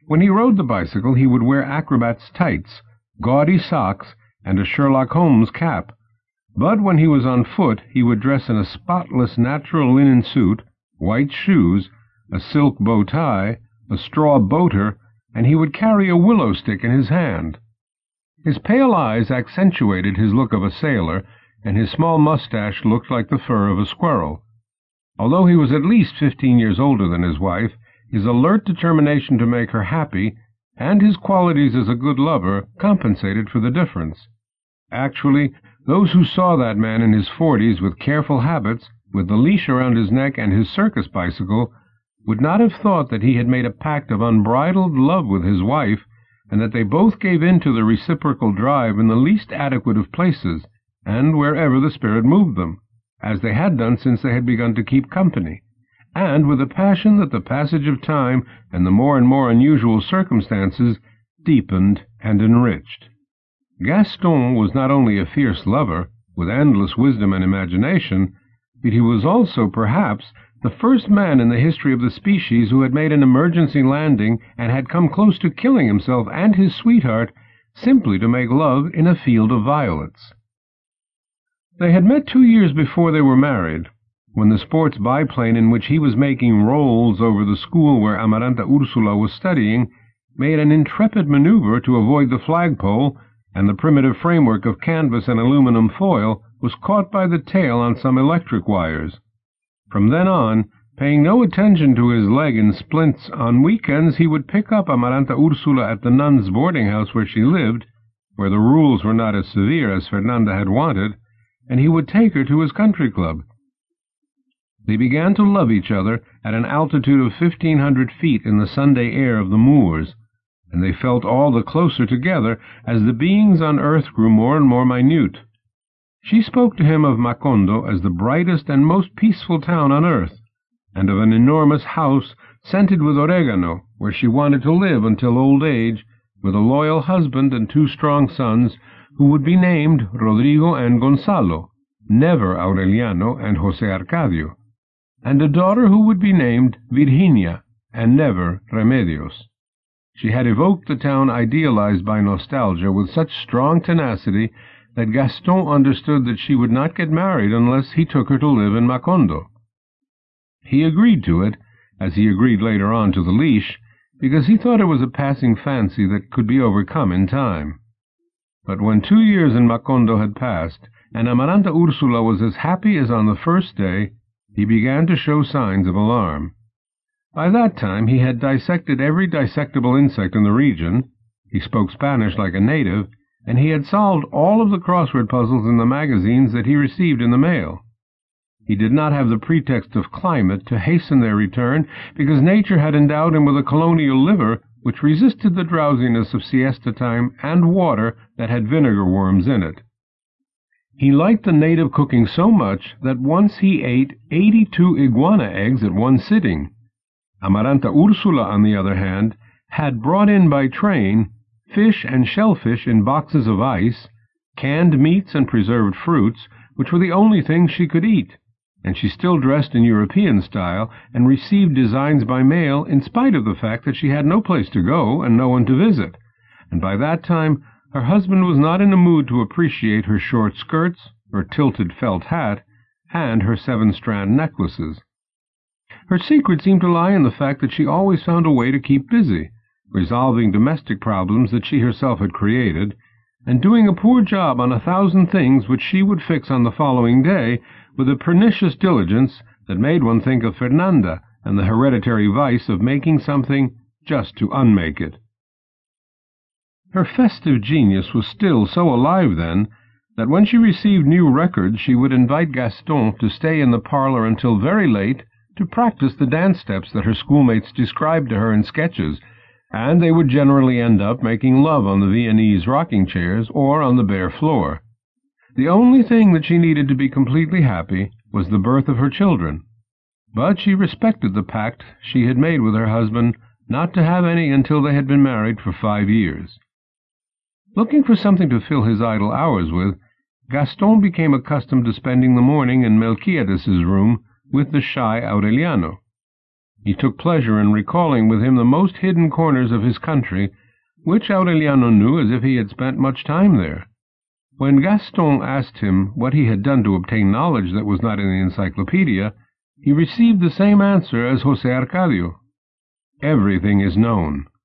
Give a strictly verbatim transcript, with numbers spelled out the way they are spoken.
When he rode the bicycle, he would wear acrobat's tights, gaudy socks, and a Sherlock Holmes cap. But when he was on foot, he would dress in a spotless natural linen suit, white shoes, a silk bow tie, a straw boater, and he would carry a willow stick in his hand. His pale eyes accentuated his look of a sailor, and his small mustache looked like the fur of a squirrel. Although he was at least fifteen years older than his wife, his alert determination to make her happy, and his qualities as a good lover, compensated for the difference. Actually, those who saw that man in his forties with careful habits, with the leash around his neck and his circus bicycle, would not have thought that he had made a pact of unbridled love with his wife, and that they both gave in to the reciprocal drive in the least adequate of places, and wherever the spirit moved them, as they had done since they had begun to keep company, and with a passion that the passage of time and the more and more unusual circumstances deepened and enriched. Gaston was not only a fierce lover, with endless wisdom and imagination, but he was also, perhaps, the first man in the history of the species who had made an emergency landing and had come close to killing himself and his sweetheart simply to make love in a field of violets. They had met two years before they were married, when the sports biplane in which he was making rolls over the school where Amaranta Ursula was studying made an intrepid maneuver to avoid the flagpole, and the primitive framework of canvas and aluminum foil was caught by the tail on some electric wires. From then on, paying no attention to his leg in splints, on weekends he would pick up Amaranta Ursula at the nuns' boarding house where she lived, where the rules were not as severe as Fernanda had wanted, and he would take her to his country club. They began to love each other at an altitude of fifteen hundred feet in the Sunday air of the moors, and they felt all the closer together as the beings on earth grew more and more minute. She spoke to him of Macondo as the brightest and most peaceful town on earth, and of an enormous house scented with oregano, where she wanted to live until old age, with a loyal husband and two strong sons, who would be named Rodrigo and Gonzalo, never Aureliano and José Arcadio, and a daughter who would be named Virginia, and never Remedios. She had evoked the town idealized by nostalgia with such strong tenacity that Gaston understood that she would not get married unless he took her to live in Macondo. He agreed to it, as he agreed later on to the leash, because he thought it was a passing fancy that could be overcome in time. But when two years in Macondo had passed, and Amaranta Ursula was as happy as on the first day, he began to show signs of alarm. By that time he had dissected every dissectable insect in the region, he spoke Spanish like a native, and he had solved all of the crossword puzzles in the magazines that he received in the mail. He did not have the pretext of climate to hasten their return, because nature had endowed him with a colonial liver which resisted the drowsiness of siesta time and water that had vinegar worms in it. He liked the native cooking so much that once he ate eighty-two iguana eggs at one sitting. Amaranta Ursula, on the other hand, had brought in by train fish and shellfish in boxes of ice, canned meats and preserved fruits, which were the only things she could eat, and she still dressed in European style and received designs by mail in spite of the fact that she had no place to go and no one to visit, and by that time her husband was not in a mood to appreciate her short skirts, her tilted felt hat, and her seven-strand necklaces. Her secret seemed to lie in the fact that she always found a way to keep busy, resolving domestic problems that she herself had created, and doing a poor job on a thousand things which she would fix on the following day with a pernicious diligence that made one think of Fernanda and the hereditary vice of making something just to unmake it. Her festive genius was still so alive then that when she received new records she would invite Gaston to stay in the parlor until very late to practice the dance steps that her schoolmates described to her in sketches, and they would generally end up making love on the Viennese rocking chairs or on the bare floor. The only thing that she needed to be completely happy was the birth of her children, but she respected the pact she had made with her husband not to have any until they had been married for five years. Looking for something to fill his idle hours with, Gaston became accustomed to spending the morning in Melquiades's room with the shy Aureliano. He took pleasure in recalling with him the most hidden corners of his country, which Aureliano knew as if he had spent much time there. When Gaston asked him what he had done to obtain knowledge that was not in the encyclopedia, he received the same answer as José Arcadio. Everything is known.